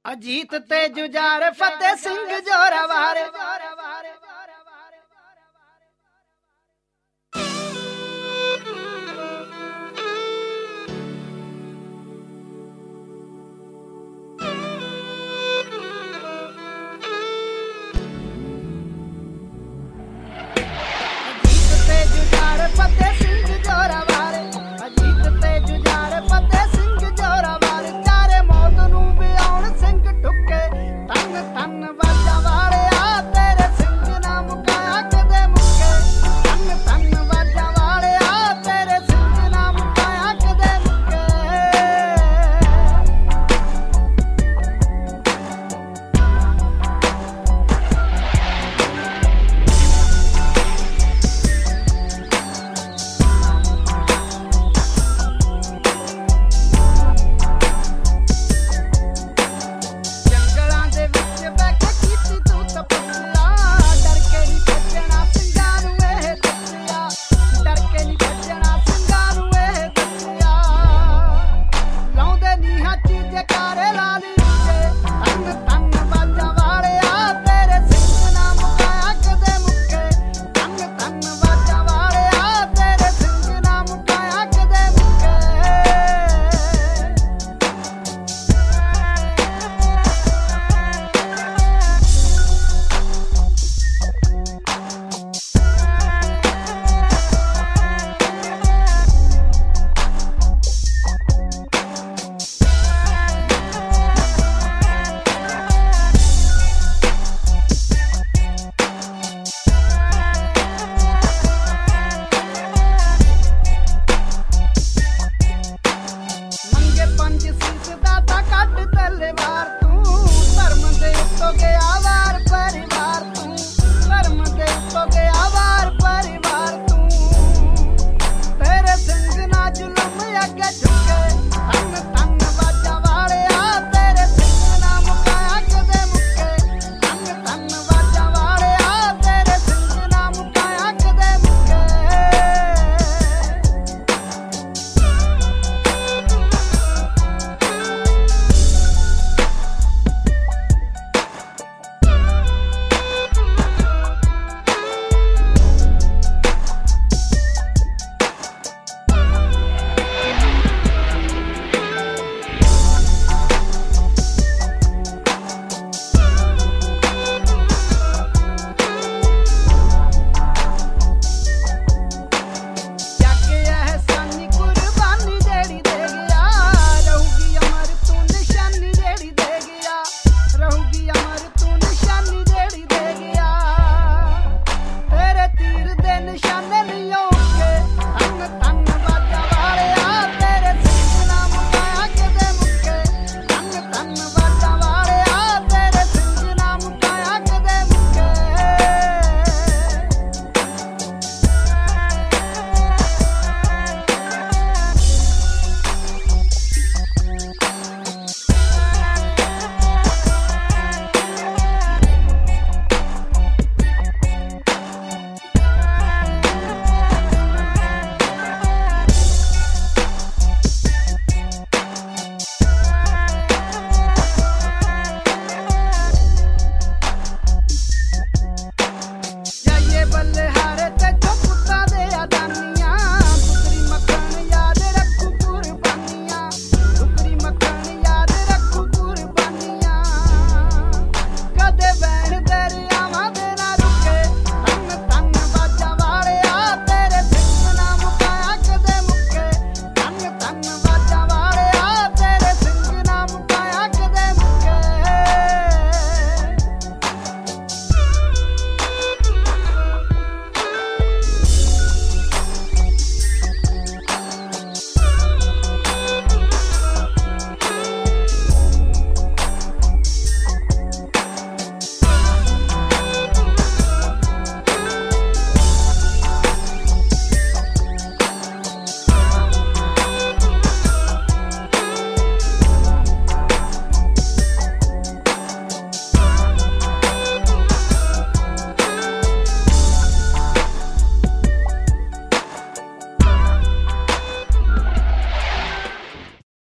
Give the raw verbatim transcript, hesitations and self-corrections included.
ਅਜੀਤ ਤੇ ਜੁਝਾਰ ਫਤਿਹ ਸਿੰਘ ਜੋਰਾਵਰ। ਫਤਿਹ ਸਿੰਘ ਜੋਰਾਵਰ, ਅਜੀਤ ਤੇ ਜੁਝਾਰ ਫਤਿਹ ਸਿੰਘ ਜੋਰਾਵਰ। ਚਾਰੇ ਮੌਤ ਨੂੰ ਵੀ ਆਉਣ ਸਿੰਘ ਠੁੱਕੇ, ਤਨ ਤਨ ਵਾਜਾਂ ਵਾਲਿਆ ਤੇਰੇ ਸਿੰਘ ਨਾ ਮੁਕਾਇਆ ਕਦੇ ਮੁੱਕੇ। ਤਨ ਤਨ ਵਾਜਾਂ ਵਾਲਿਆ ਤੇਰੇ ਸਿੰਘ ਨਾ ਮੁਕਾਇਆ ਕਦੇ ਮੁੱਕੇ। ਪੰਜ ਸੀਸ ਦਾ ਤਾਂ ਕੱਢ ਤਲਵਾਰ ਤੂੰ, ਧਰਮ ਦੇ ਉੱਤੋਂ ਗਿਆ